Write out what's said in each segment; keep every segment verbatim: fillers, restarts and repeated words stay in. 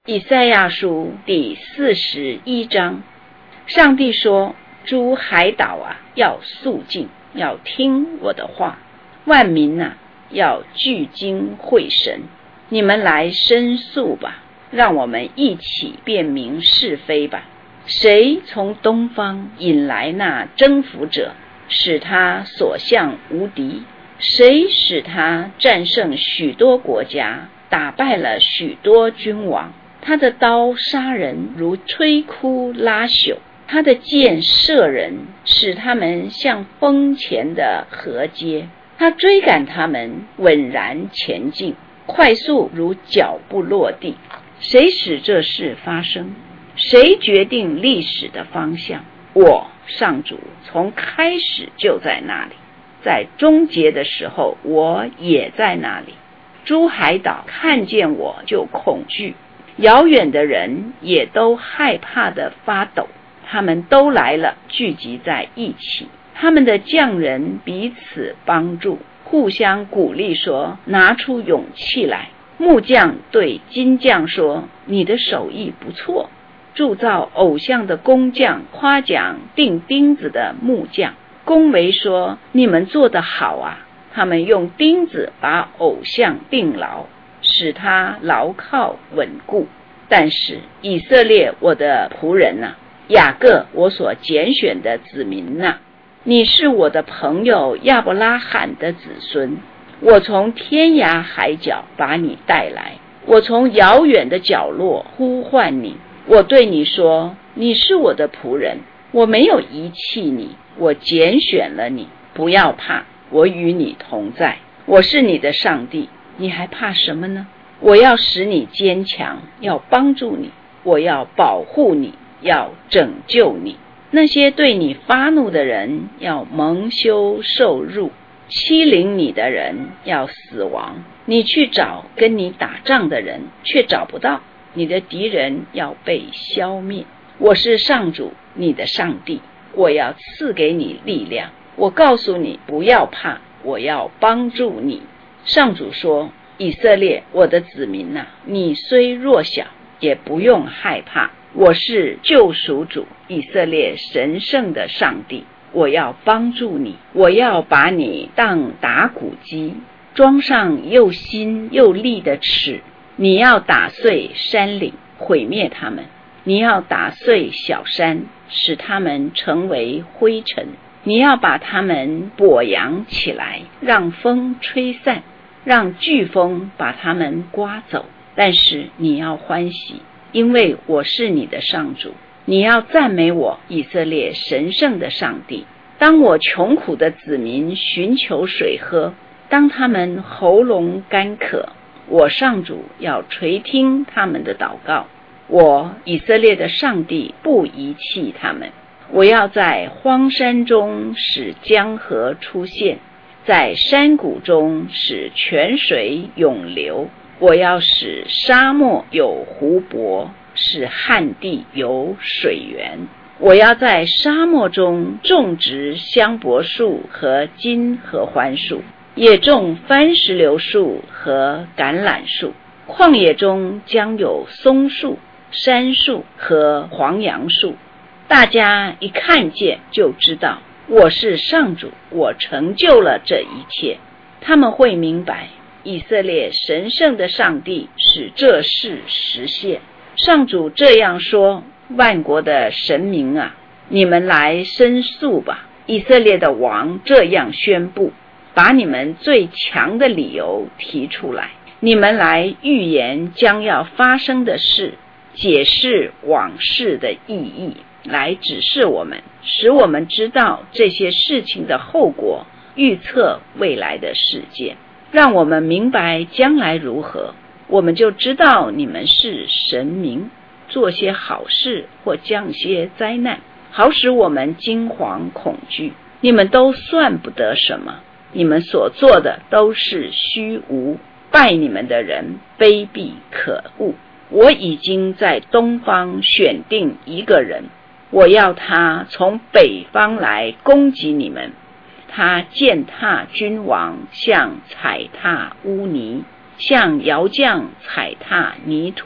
以赛亚书第四十一章，上帝说：诸海岛啊，要肃静，要听我的话；万民啊，要聚精会神。你们来申诉吧，让我们一起辨明是非吧。谁从东方引来那征服者，使他所向无敌？谁使他战胜许多国家，打败了许多君王？他的刀杀人如摧枯拉朽，他的箭射人，使他们像风前的河街。他追赶他们，稳然前进，快速如脚步落地。谁使这事发生？谁决定历史的方向？我上主从开始就在那里，在终结的时候我也在那里。诸海岛看见我就恐惧，遥远的人也都害怕地发抖。他们都来了，聚集在一起，他们的匠人彼此帮助，互相鼓励说：拿出勇气来。木匠对金匠说：你的手艺不错。铸造偶像的工匠夸奖钉钉子的木匠，恭维说：你们做得好啊。他们用钉子把偶像钉牢，使他牢靠稳固。但是以色列我的仆人啊，雅各我所拣选的子民啊，你是我的朋友亚伯拉罕的子孙。我从天涯海角把你带来，我从遥远的角落呼唤你。我对你说，你是我的仆人，我没有遗弃你，我拣选了你。不要怕，我与你同在，我是你的上帝，你还怕什么呢？我要使你坚强，要帮助你，我要保护你，要拯救你。那些对你发怒的人要蒙羞受辱，欺凌你的人要死亡。你去找跟你打仗的人，却找不到，你的敌人要被消灭。我是上主，你的上帝，我要赐给你力量。我告诉你，不要怕，我要帮助你。上主说：以色列我的子民啊，你虽弱小，也不用害怕。我是救赎主，以色列神圣的上帝，我要帮助你。我要把你当打谷机，装上又新又利的齿。你要打碎山岭，毁灭他们；你要打碎小山，使他们成为灰尘。你要把他们簸扬起来，让风吹散，让飓风把他们刮走。但是你要欢喜，因为我是你的上主。你要赞美我，以色列神圣的上帝。当我穷苦的子民寻求水喝，当他们喉咙干渴，我上主要垂听他们的祷告。我以色列的上帝不遗弃他们。我要在荒山中使江河出现，在山谷中使泉水涌流。我要使沙漠有湖泊，使旱地有水源。我要在沙漠中种植香柏树和金合欢树，也种番石榴树和橄榄树。旷野中将有松树、杉树和黄杨树。大家一看见就知道，我是上主，我成就了这一切。他们会明白，以色列神圣的上帝使这事实现。上主这样说：万国的神明啊，你们来申诉吧。以色列的王这样宣布，把你们最强的理由提出来。你们来预言将要发生的事，解释往事的意义，来指示我们，使我们知道这些事情的后果，预测未来的事件，让我们明白将来如何。我们就知道你们是神明，做些好事或降些灾难，好使我们惊惶恐惧。你们都算不得什么，你们所做的都是虚无，拜你们的人卑鄙可恶。我已经在东方选定一个人，我要他从北方来攻击你们。他践踏君王，像踩踏污泥，像窑匠踩踏泥土。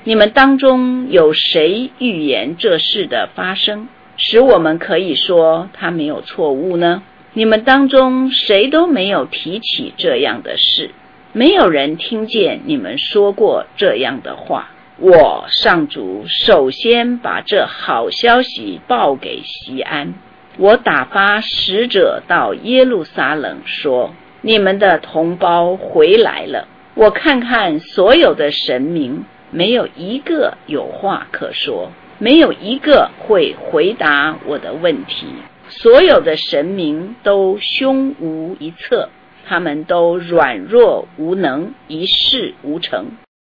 你们当中有谁预言这事的发生，使我们可以说他没有错误呢？你们当中谁都没有提起这样的事，没有人听见你们说过这样的话。我上主首先把这好消息报给西安，我打发使者到耶路撒冷说，你们的同胞回来了。我看看所有的神明，没有一个有话可说，没有一个会回答我的问题。所有的神明都胸无一策，他们都软弱无能，一事无成。